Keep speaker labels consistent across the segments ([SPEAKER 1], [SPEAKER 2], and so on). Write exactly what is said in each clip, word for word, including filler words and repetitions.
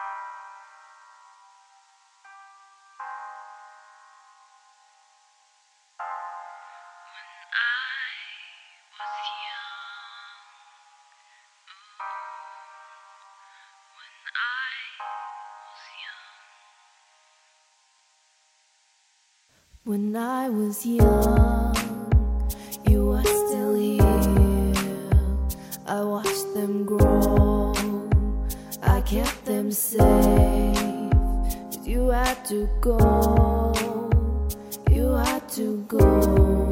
[SPEAKER 1] When I was young, you were still here. I watched them grow, I kept them safe. 'Cause you had to go, you had to go.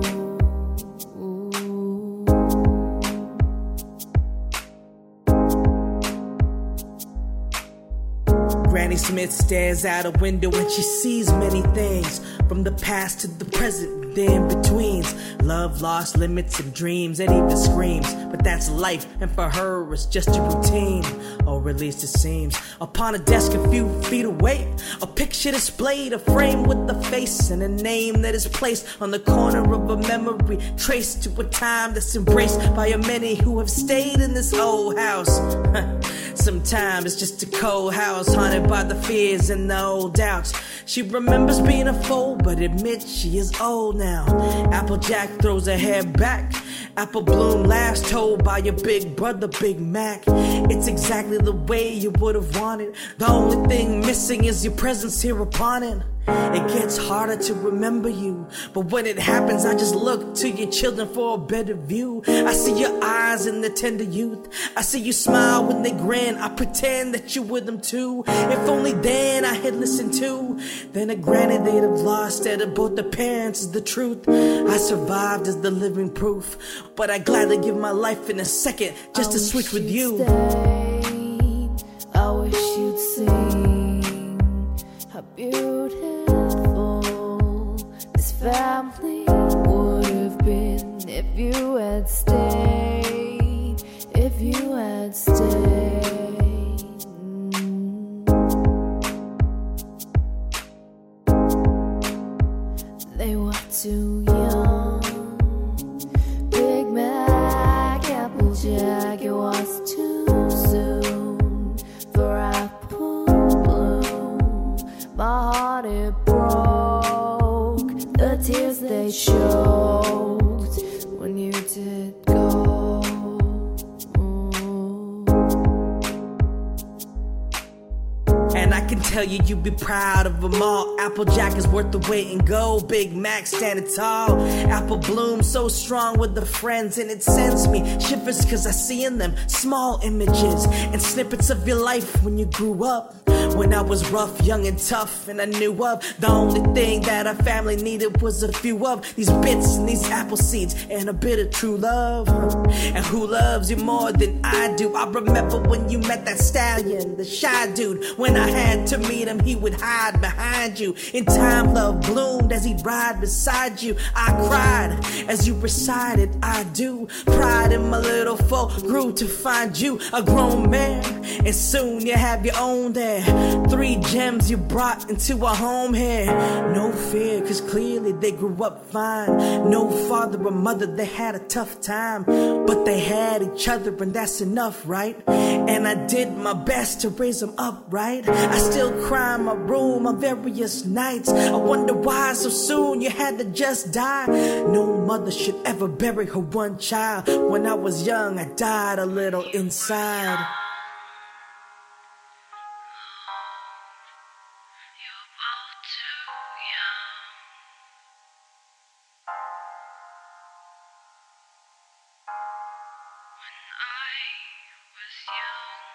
[SPEAKER 2] Granny Smith stares out a window and she sees many things, from the past to the present, the in-betweens. Love, lost, limits, and dreams, and even screams. But that's life, and for her it's just a routine, or at least it seems. Upon a desk a few feet away, a picture displayed, a frame with a face and a name that is placed on the corner of a memory, traced to a time that's embraced by a many who have stayed in this old house. Sometimes it's just a cold house, haunted by the fears and the old doubts. She remembers being a fool, but admits she is old now. Applejack throws her hair back, Apple Bloom laughs, told by your big brother Big Mac. It's exactly the way you would have wanted. The only thing missing is your presence here upon it. It gets harder to remember you, but when it happens I just look to your children for a better view. I see your eyes in the tender youth, I see you smile when they grin. I pretend that you're with them too. If only then I had listened to, then a granny they'd have lost out of both the parents is the truth. I survived as the living proof, but I'd gladly give my life in a second just
[SPEAKER 1] I
[SPEAKER 2] to switch with you.
[SPEAKER 1] Stayed. I wish you'd seen how beautiful this family would have been if you had stayed, if you had stayed. They were too young. Big Mac, Applejack, it was too soon for Apple Bloom. My heart it broke, the tears they choked when you did go.
[SPEAKER 2] And I can tell you, you'd be proud of them all. Applejack is worth the wait and go. Big Mac standing tall. Apple Bloom so strong with the friends, and it sends me shivers cause I see in them small images and snippets of your life when you grew up. When I was rough, young and tough, and I knew of the only thing that our family needed was a few of these bits and these apple seeds and a bit of true love. And who loves you more than I do? I remember when you met that stallion, the shy dude. When I had to meet him, he would hide behind you. In time, love bloomed as he'd ride beside you. I cried as you recited, I do. Pride in my little folk grew to find you a grown man, and soon you have your own there. Three gems you brought into a home here. No fear, cause clearly they grew up fine. No father or mother, they had a tough time, but they had each other, and that's enough, right? And I did my best to raise them up, right? I still cry in my room on various nights. I wonder why so soon you had to just die. No mother should ever bury her one child. When I was young, I died a little inside.
[SPEAKER 3] I was young.